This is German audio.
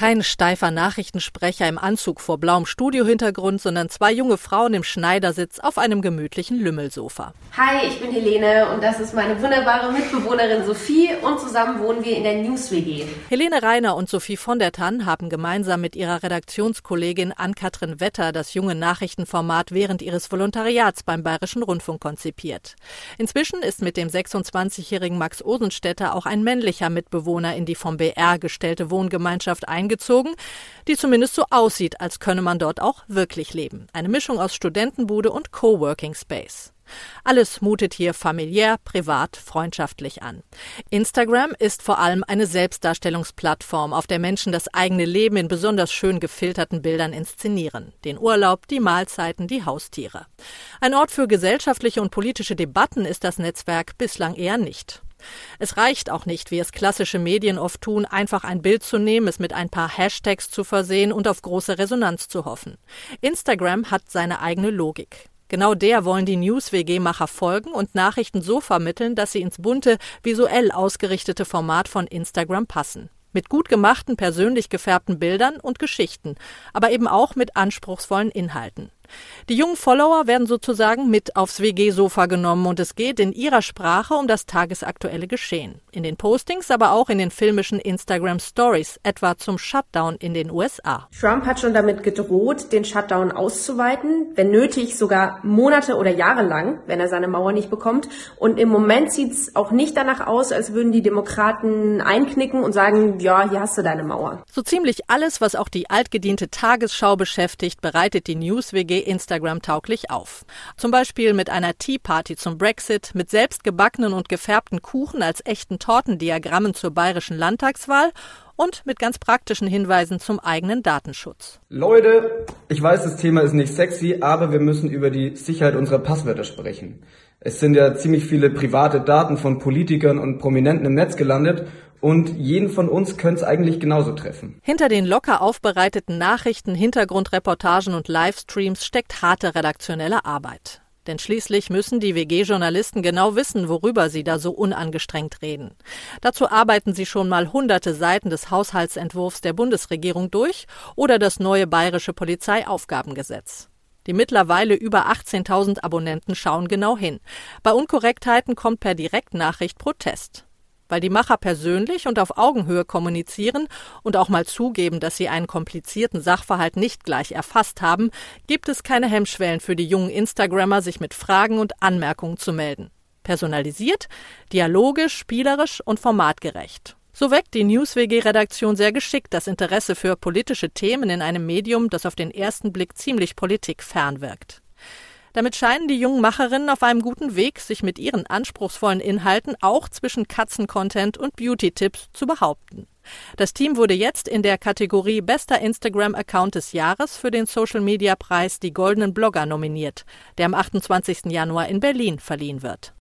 Kein steifer Nachrichtensprecher im Anzug vor blauem Studiohintergrund, sondern zwei junge Frauen im Schneidersitz auf einem gemütlichen Lümmelsofa. Hi, ich bin Helene und das ist meine wunderbare Mitbewohnerin Sophie und zusammen wohnen wir in der News-WG. Helene Reiner und Sophie von der Tann haben gemeinsam mit ihrer Redaktionskollegin Ann-Kathrin Wetter das junge Nachrichtenformat während ihres Volontariats beim Bayerischen Rundfunk konzipiert. Inzwischen ist mit dem 26-jährigen Max Osenstädter auch ein männlicher Mitbewohner in die vom BR gestellte Wohngemeinschaft eingezogen, die zumindest so aussieht, als könne man dort auch wirklich leben. Eine Mischung aus Studentenbude und Coworking Space. Alles mutet hier familiär, privat, freundschaftlich an. Instagram ist vor allem eine Selbstdarstellungsplattform, auf der Menschen das eigene Leben in besonders schön gefilterten Bildern inszenieren. Den Urlaub, die Mahlzeiten, die Haustiere. Ein Ort für gesellschaftliche und politische Debatten ist das Netzwerk bislang eher nicht. Es reicht auch nicht, wie es klassische Medien oft tun, einfach ein Bild zu nehmen, es mit ein paar Hashtags zu versehen und auf große Resonanz zu hoffen. Instagram hat seine eigene Logik. Genau der wollen die News-WG-Macher folgen und Nachrichten so vermitteln, dass sie ins bunte, visuell ausgerichtete Format von Instagram passen. Mit gut gemachten, persönlich gefärbten Bildern und Geschichten, aber eben auch mit anspruchsvollen Inhalten. Die jungen Follower werden sozusagen mit aufs WG-Sofa genommen und es geht in ihrer Sprache um das tagesaktuelle Geschehen. In den Postings, aber auch in den filmischen Instagram-Stories, etwa zum Shutdown in den USA. Trump hat schon damit gedroht, den Shutdown auszuweiten, wenn nötig sogar Monate oder Jahre lang, wenn er seine Mauer nicht bekommt. Und im Moment sieht es auch nicht danach aus, als würden die Demokraten einknicken und sagen, ja, hier hast du deine Mauer. So ziemlich alles, was auch die altgediente Tagesschau beschäftigt, bereitet die News-WG Instagram tauglich auf. Zum Beispiel mit einer Tea Party zum Brexit, mit selbstgebackenen und gefärbten Kuchen als echten Tortendiagrammen zur bayerischen Landtagswahl und mit ganz praktischen Hinweisen zum eigenen Datenschutz. Leute, ich weiß, das Thema ist nicht sexy, aber wir müssen über die Sicherheit unserer Passwörter sprechen. Es sind ja ziemlich viele private Daten von Politikern und Prominenten im Netz gelandet und jeden von uns könnte es eigentlich genauso treffen. Hinter den locker aufbereiteten Nachrichten, Hintergrundreportagen und Livestreams steckt harte redaktionelle Arbeit. Denn schließlich müssen die WG-Journalisten genau wissen, worüber sie da so unangestrengt reden. Dazu arbeiten sie schon mal hunderte Seiten des Haushaltsentwurfs der Bundesregierung durch oder das neue bayerische Polizeiaufgabengesetz. Die mittlerweile über 18.000 Abonnenten schauen genau hin. Bei Unkorrektheiten kommt per Direktnachricht Protest. Weil die Macher persönlich und auf Augenhöhe kommunizieren und auch mal zugeben, dass sie einen komplizierten Sachverhalt nicht gleich erfasst haben, gibt es keine Hemmschwellen für die jungen Instagrammer, sich mit Fragen und Anmerkungen zu melden. Personalisiert, dialogisch, spielerisch und formatgerecht. So weckt die News-WG-Redaktion sehr geschickt das Interesse für politische Themen in einem Medium, das auf den ersten Blick ziemlich politikfern wirkt. Damit scheinen die jungen Macherinnen auf einem guten Weg, sich mit ihren anspruchsvollen Inhalten auch zwischen Katzen-Content und Beauty-Tipps zu behaupten. Das Team wurde jetzt in der Kategorie Bester Instagram-Account des Jahres für den Social-Media-Preis Die Goldenen Blogger nominiert, der am 28. Januar in Berlin verliehen wird.